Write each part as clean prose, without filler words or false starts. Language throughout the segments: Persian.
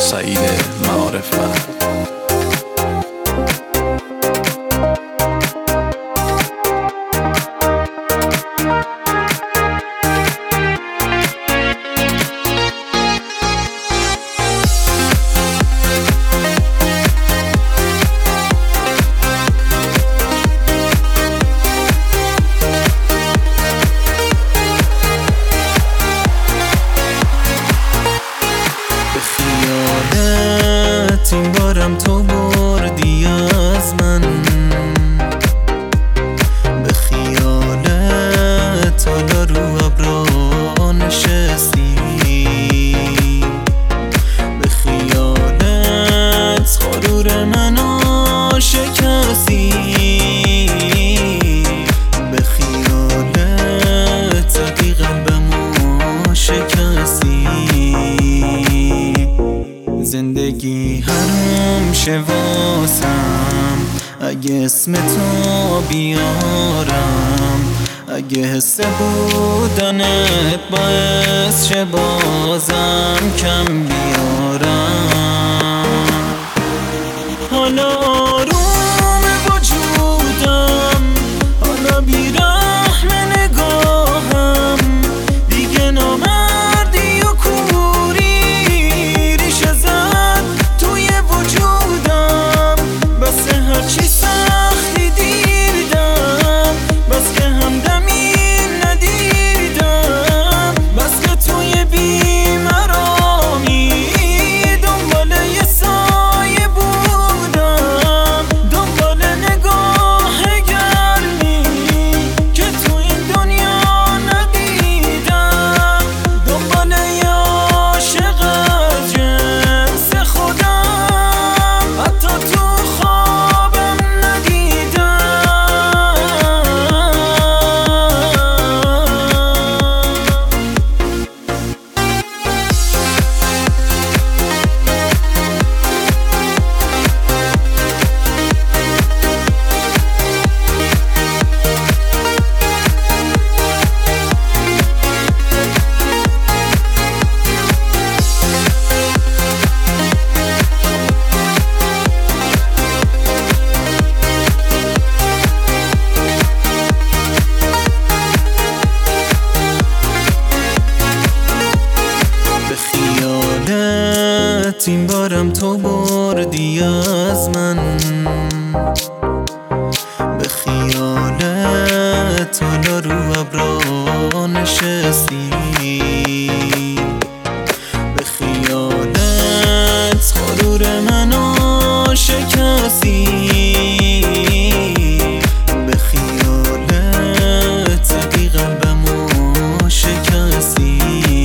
سعید معارفت. این بارم تو بردی از من، به خیالت حالا رو ابرا نشستی، به خیالت غرور منو شکستی، به خیالت زدی قلبمو شکستی. زندگی حرام شه واسم اگه اسم تو بیارم، اگه حس بودنت باعث شه بازم کم بیارم. حالا آروم وجودم، حالا بیرحم نگاهم، دیگه نامردی و کوری ریشه زد توی وجودم. بس هرچی سختی دیدم، بس که همدمی ندیدم، بس که توی بیمرامی دنبال یه سایه بودم، دنبال نگاه گرمی که تو این دنیا ندیدم، دنبال یه عاشق از جنس خودم حتی تو خوابم ندیدم. این بارم تو بردی از من، به خیالت حالا رو ابرا نشستی، به خیالت غرور منو شکستی، به خیالت زدی قلبمو شکستی.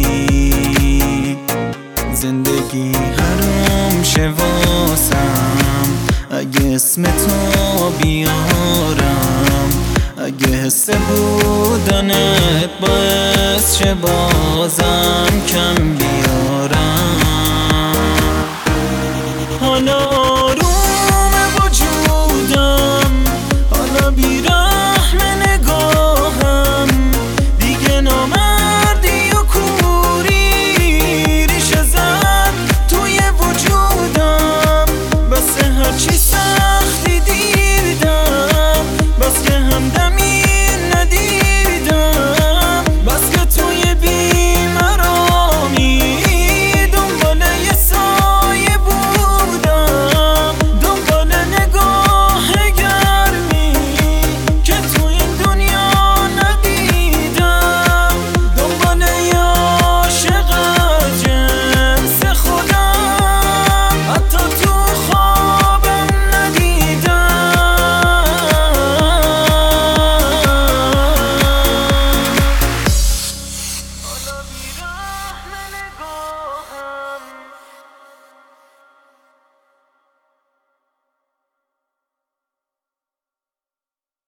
زندگی حرام شه واسم اگه اسم تو بیارم، اگه حس بودنت باعث شه بازم کم بیارم.